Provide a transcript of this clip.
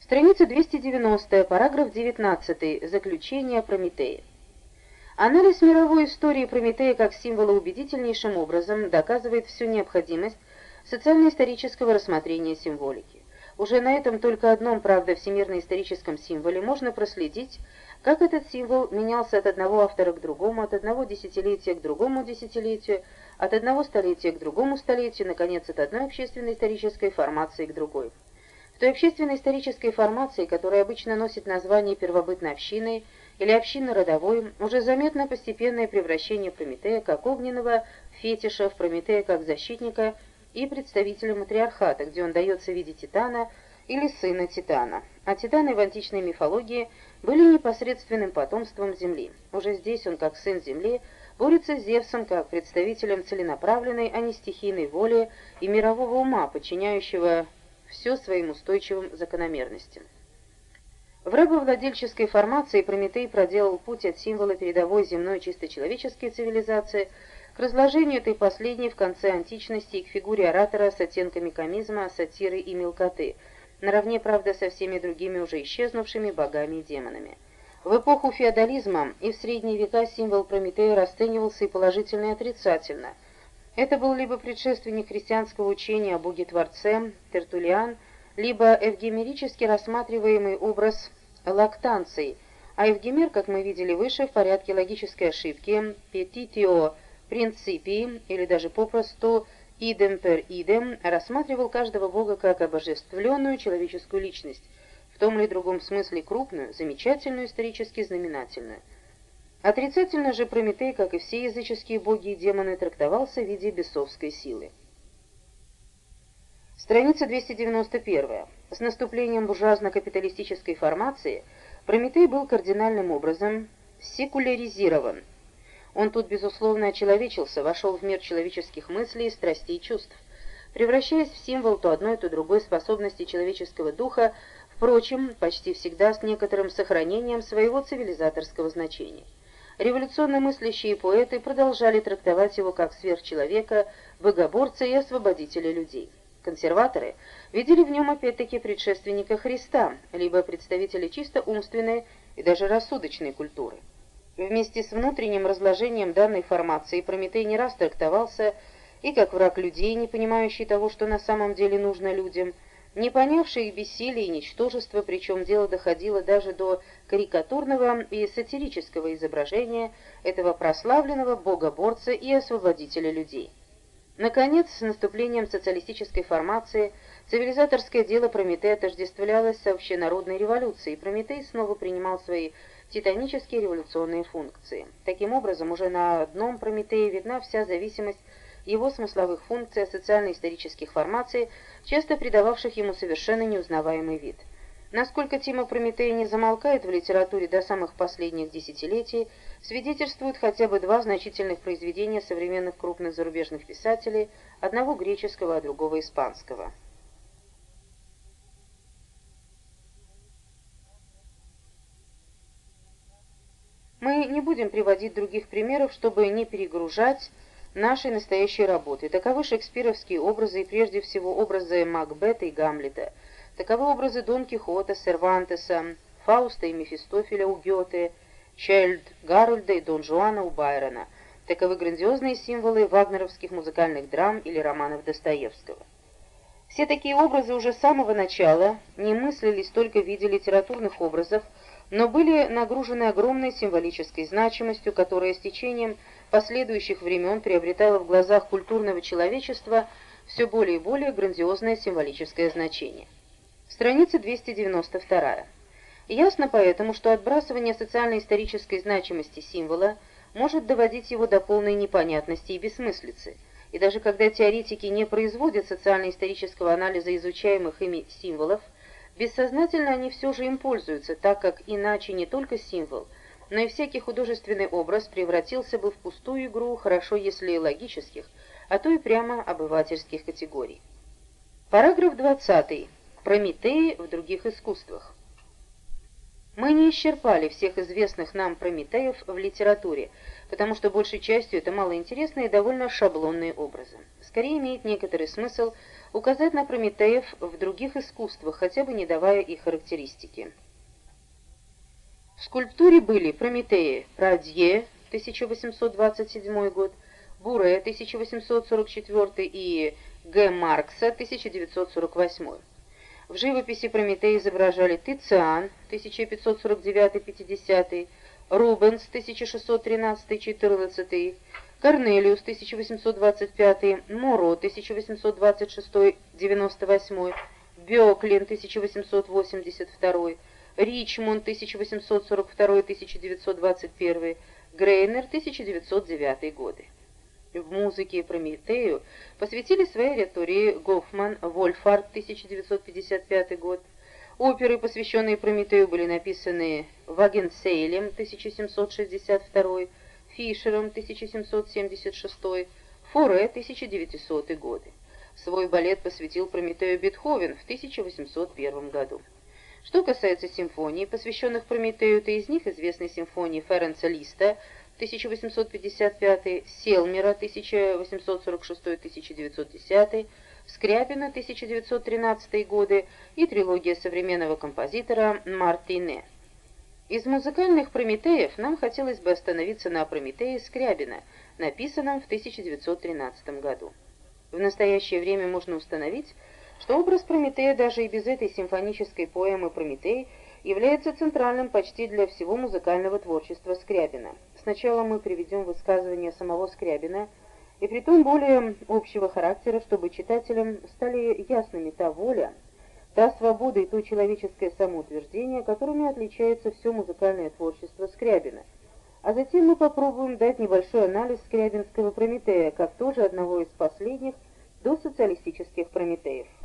Страница 290, параграф 19. Заключение о Прометее. Анализ мировой истории Прометея как символа убедительнейшим образом доказывает всю необходимость социально-исторического рассмотрения символики. Уже на этом только одном, правда, всемирно-историческом символе можно проследить, как этот символ менялся от одного автора к другому, от одного десятилетия к другому десятилетию, от одного столетия к другому столетию, наконец, от одной общественно-исторической формации к другой. В той общественно-исторической формации, которая обычно носит название первобытной общины или общины родовой, уже заметно постепенное превращение Прометея как огненного фетиша в Прометея как защитника и представителя матриархата, где он дается в виде Титана или сына Титана. А Титаны в античной мифологии были непосредственным потомством Земли. Уже здесь он, как сын Земли, борется с Зевсом как представителем целенаправленной, а не стихийной воли и мирового ума, подчиняющего все своим устойчивым закономерностям. В рабовладельческой формации Прометей проделал путь от символа передовой земной чисто человеческой цивилизации к разложению этой последней в конце античности и к фигуре оратора с оттенками комизма, сатиры и мелкоты, наравне, правда, со всеми другими уже исчезнувшими богами и демонами. В эпоху феодализма и в средние века символ Прометея расценивался и положительно, и отрицательно. Это был либо предшественник христианского учения о Боге-творце, Тертуллиан, либо эвгемерически рассматриваемый образ лактанции, а Евгемер, как мы видели выше, в порядке логической ошибки «petitio principii» или даже попросту «idem per idem» рассматривал каждого бога как обожествленную человеческую личность, в том или другом смысле крупную, замечательную, исторически знаменательную. Отрицательно же Прометей, как и все языческие боги и демоны, трактовался в виде бесовской силы. Страница 291. С наступлением буржуазно-капиталистической формации Прометей был кардинальным образом секуляризирован. Он тут, безусловно, очеловечился, вошел в мир человеческих мыслей, страстей и чувств, превращаясь в символ то одной, то другой способности человеческого духа, впрочем, почти всегда с некоторым сохранением своего цивилизаторского значения. Революционно мыслящие поэты продолжали трактовать его как сверхчеловека, богоборца и освободителя людей. Консерваторы видели в нем опять-таки предшественника Христа, либо представителя чисто умственной и даже рассудочной культуры. Вместе с внутренним разложением данной формации Прометей не раз трактовался и как враг людей, не понимающий того, что на самом деле нужно людям, не понявший их бессилие и ничтожество, причем дело доходило даже до карикатурного и сатирического изображения этого прославленного богоборца и освободителя людей. Наконец, с наступлением социалистической формации цивилизаторское дело Прометея отождествлялось с общенародной революцией, и Прометей снова принимал свои титанические революционные функции. Таким образом, уже на одном Прометее видна вся зависимость его смысловых функций от социально-исторических формаций, часто придававших ему совершенно неузнаваемый вид. Насколько тема Прометея не замолкает в литературе до самых последних десятилетий, свидетельствуют хотя бы два значительных произведения современных крупных зарубежных писателей, одного греческого, а другого испанского. Мы не будем приводить других примеров, чтобы не перегружать нашей настоящей работы. Таковы шекспировские образы и прежде всего образы Макбета и Гамлета. Таковы образы Дон Кихота, Сервантеса, Фауста и Мефистофеля у Гёте, Чайльд Гарольда и Дон Жуана у Байрона. Таковы грандиозные символы вагнеровских музыкальных драм или романов Достоевского. Все такие образы уже с самого начала не мыслились только в виде литературных образов, но были нагружены огромной символической значимостью, которая с течением последующих времен приобретала в глазах культурного человечества все более и более грандиозное символическое значение. Страница 292. Ясно поэтому, что отбрасывание социально-исторической значимости символа может доводить его до полной непонятности и бессмыслицы, и даже когда теоретики не производят социально-исторического анализа изучаемых ими символов, бессознательно они все же им пользуются, так как иначе не только символ, но и всякий художественный образ превратился бы в пустую игру, хорошо если и логических, а то и прямо обывательских категорий. Параграф 20. Прометей в других искусствах. Мы не исчерпали всех известных нам Прометеев в литературе, потому что большей частью это малоинтересные и довольно шаблонные образы. Скорее имеет некоторый смысл указать на Прометеев в других искусствах, хотя бы не давая их характеристики. В скульптуре были Прометеи Прадье, 1827 год, Буре, 1844 и Г. Маркса, 1948. В живописи Прометей изображали Тициан, 1549-50, Рубенс, 1613-14, Корнелиус, 1825, Моро, 1826-98, Бёклин, 1882, Ричмонд, 1842-1921, Грейнер, 1909 годы. В музыке Прометею посвятили своей ритории Гофман, Вольфард, 1955 год. Оперы, посвященные Прометею, были написаны Вагенсейлем, 1762, Фишером, 1776, Форе, 1900 годы. Свой балет посвятил Прометею Бетховен в 1801 году. Что касается симфоний, посвященных Прометею, то из них известны симфонии Ференца Листа, 1855, Селмера, 1846-1910, Скрябина, 1913 годы и трилогия современного композитора Мартине. Из музыкальных Прометеев нам хотелось бы остановиться на Прометее Скрябина, написанном в 1913 году. В настоящее время можно установить, что образ Прометея даже и без этой симфонической поэмы «Прометей» является центральным почти для всего музыкального творчества Скрябина. Сначала мы приведем высказывания самого Скрябина, и притом более общего характера, чтобы читателям стали ясными та воля, та свобода и то человеческое самоутверждение, которыми отличается все музыкальное творчество Скрябина. А затем мы попробуем дать небольшой анализ скрябинского Прометея, как тоже одного из последних досоциалистических Прометеев.